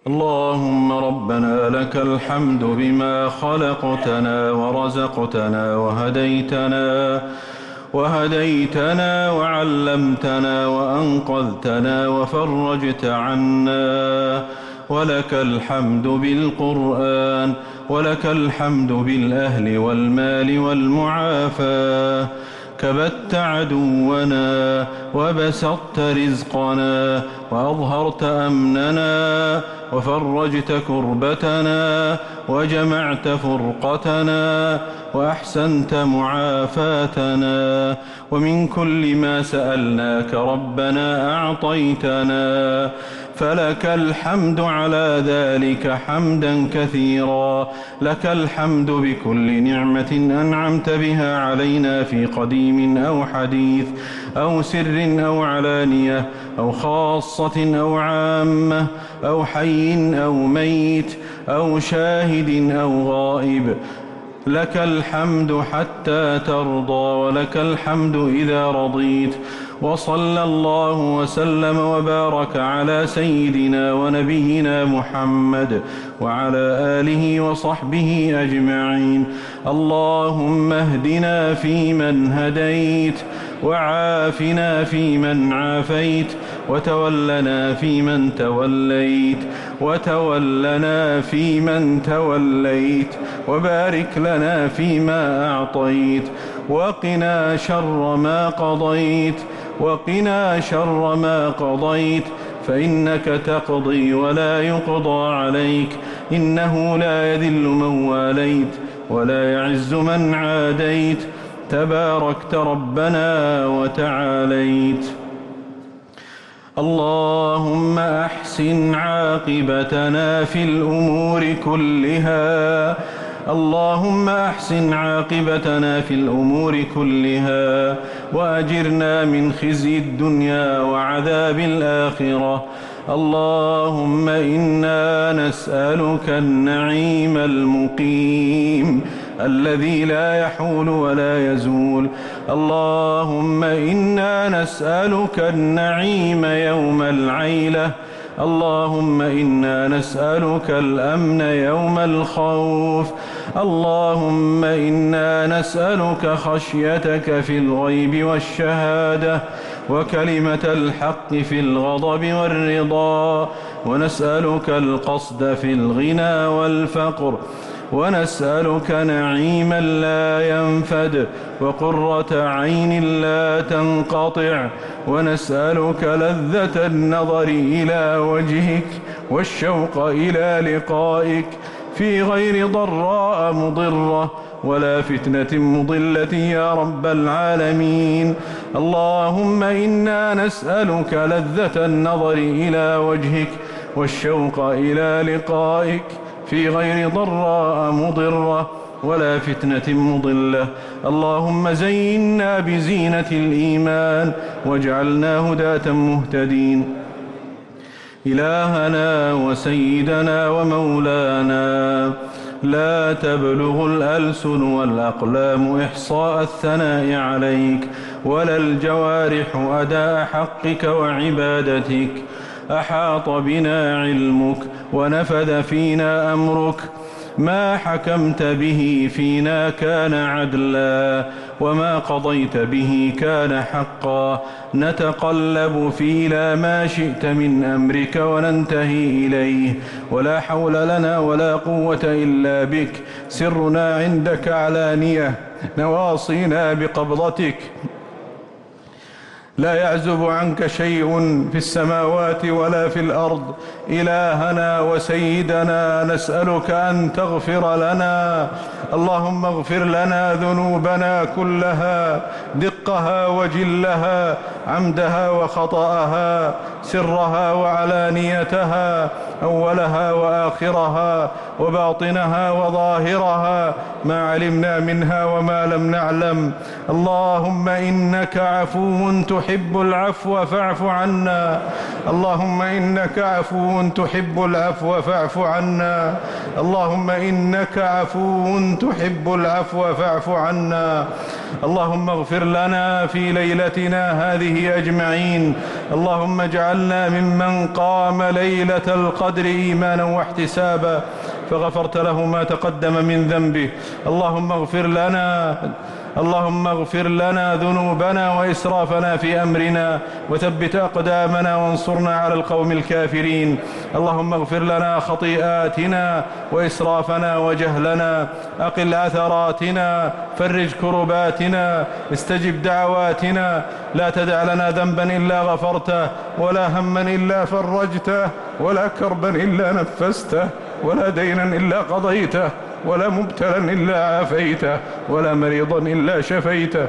اللهم ربنا لك الحمد بما خلقتنا ورزقتنا وهديتنا وعلمتنا وأنقذتنا وفرجت عنا، ولك الحمد بالقرآن، ولك الحمد بالأهل والمال والمعافاة. كبت عدونا وبسطت رزقنا وأظهرت أمننا وفرجت كربتنا وجمعت فرقتنا وأحسنت معافاتنا، ومن كل ما سألناك ربنا أعطيتنا، فلك الحمد على ذلك حمدا كثيرا. لك الحمد بكل نعمة أنعمت بها علينا في قديم أو حديث أو سر أو علانية أو خاصة أو عامة أو حي أو ميت أو شاهد أو غائب. لك الحمد حتى ترضى، ولك الحمد إذا رضيت. وصلى الله وسلم وبارك على سيدنا ونبينا محمد وعلى آله وصحبه أجمعين. اللهم اهدنا فيمن هديت، وعافنا فيمن عافيت، وتولنا فيمن توليت، وبارك لنا فيما أعطيت، وقنا شر ما قضيت، فإنك تقضي ولا يقضى عليك، إنه لا يذل من واليت ولا يعز من عاديت، تباركت ربنا وتعاليت. اللهم أحسن عاقبتنا في الأمور كلها، وأجرنا من خزي الدنيا وعذاب الآخرة. اللهم إنا نسألك النعيم المقيم الذي لا يحول ولا يزول. اللهم إنا نسألك النعيم يوم العيلة. اللهم إنا نسألك الأمن يوم الخوف. اللهم إنا نسألك خشيتك في الغيب والشهادة، وكلمة الحق في الغضب والرضا، ونسألك القصد في الغنى والفقر، ونسألك نعيما لا ينفد، وقرة عين لا تنقطع، ونسألك لذة النظر إلى وجهك والشوق إلى لقائك في غير ضراء مضرة ولا فتنة مضلة يا رب العالمين. اللهم إنا نسألك لذة النظر إلى وجهك والشوق إلى لقائك في غير ضراء مضرة ولا فتنة مضلة. اللهم زينا بزينة الإيمان واجعلنا هداة مهتدين. إلهنا وسيدنا ومولانا، لا تبلغ الألسن والأقلام إحصاء الثناء عليك، ولا الجوارح أداء حقك وعبادتك. أحاط بنا علمك ونفذ فينا أمرك، ما حكمت به فينا كان عدلا، وما قضيت به كان حقا. نتقلب في لا ما شئت من أمرك وننتهي إليه، ولا حول لنا ولا قوة إلا بك. سرنا عندك علانية، نواصينا بقبضتك، لا يعزب عنك شيء في السماوات ولا في الأرض. إلهنا وسيدنا، نسألك أن تغفر لنا. اللهم اغفر لنا ذنوبنا كلها، دقها وجلها، عمدها وخطأها، سرها وعلانيتها، أولها وآخرها، وباطنها وظاهرها، ما علمنا منها وما لم نعلم. اللهم إنك عفو تحب العفو فاعف عنا. اللهم إنك عفو تحب العفو فاعف عنا. اللهم إنك عفو تحب العفو فاعف عنا. اللهم اغفر لنا في ليلتنا هذه أجمعين. اللهم اجعلنا ممن قام ليلة القدر إيمانا واحتسابا فغفرت له ما تقدم من ذنبه. اللهم اغفر لنا ذنوبنا وإسرافنا في أمرنا وثبت أقدامنا وانصرنا على القوم الكافرين. اللهم اغفر لنا خطيئاتنا وإسرافنا وجهلنا، أقل عثراتنا، فرج كرباتنا، استجب دعواتنا. لا تدع لنا ذنبا إلا غفرته، ولا هما إلا فرجته، ولا كربا إلا نفسته، ولا دينا إلا قضيته، ولا مبتلا إلا عافيته، ولا مريضا إلا شفيته،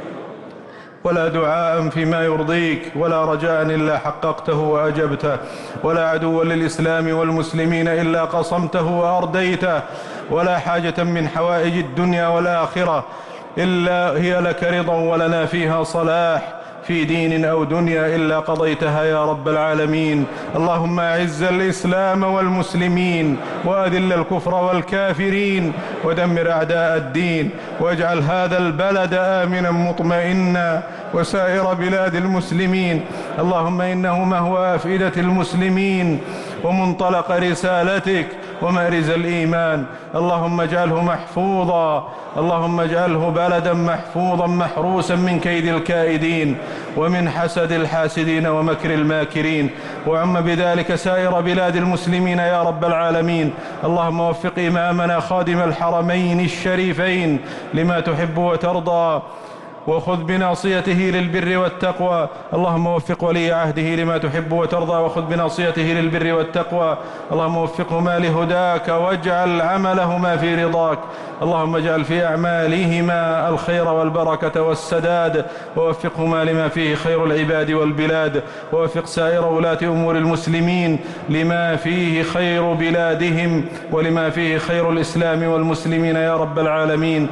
ولا دعاء فيما يرضيك، ولا رجاء إلا حققته وأجبته، ولا عدوا للإسلام والمسلمين إلا قصمته وأرديته، ولا حاجة من حوائج الدنيا والآخرة إلا هي لك رضا ولنا فيها صلاح في دين أو دنيا إلا قضيتها يا رب العالمين. اللهم أعز الإسلام والمسلمين وأذل الكفر والكافرين ودمر أعداء الدين، واجعل هذا البلد آمنا مطمئنا وسائر بلاد المسلمين. اللهم إنه مهوى أفئدة المسلمين ومنطلق رسالتك ومأرز الإيمان. اللهم اجعله محفوظا، اللهم اجعله بلدا محفوظا محروسا من كيد الكائدين ومن حسد الحاسدين ومكر الماكرين، وعم بذلك سائر بلاد المسلمين يا رب العالمين. اللهم وفق إمامنا خادم الحرمين الشريفين لما تحب وترضى، وخذ بناصيته للبر والتقوى. اللهم وفق ولي عهده لما تحب وترضى، وخذ بناصيته للبر والتقوى. اللهم وفقهما لهداك واجعل عملهما في رضاك. اللهم اجعل في أعمالهما الخير والبركة والسداد، ووفقهما لما فيه خير العباد والبلاد، ووفق سائر ولاة أمور المسلمين لما فيه خير بلادهم ولما فيه خير الإسلام والمسلمين يا رب العالمين.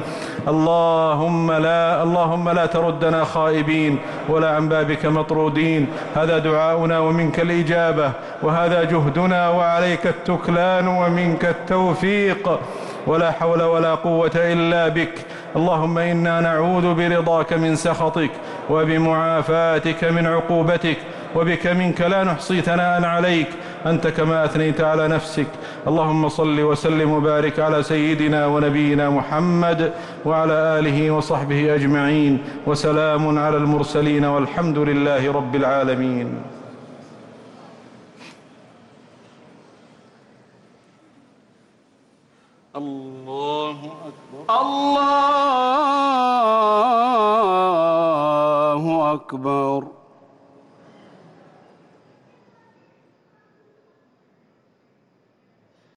اللهم لا تردنا خائبين ولا عن بابك مطرودين. هذا دعاؤنا ومنك الإجابة، وهذا جهدنا وعليك التكلان ومنك التوفيق، ولا حول ولا قوة إلا بك. اللهم إنا نعوذ برضاك من سخطك وبمعافاتك من عقوبتك، وبك منك لا نحصي ثناء عليك أنت كما أثنيت على نفسك. اللهم صل وسلم وبارك على سيدنا ونبينا محمد وعلى آله وصحبه أجمعين، وسلام على المرسلين والحمد لله رب العالمين. الله أكبر، الله أكبر.